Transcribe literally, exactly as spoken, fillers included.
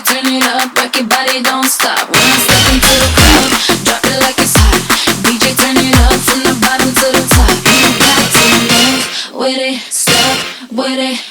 turn it up, rock your body, don't stop. When I step into the club, drop it like it's hot. D J, turn it up from the bottom to the top. You got to move with it, step with it.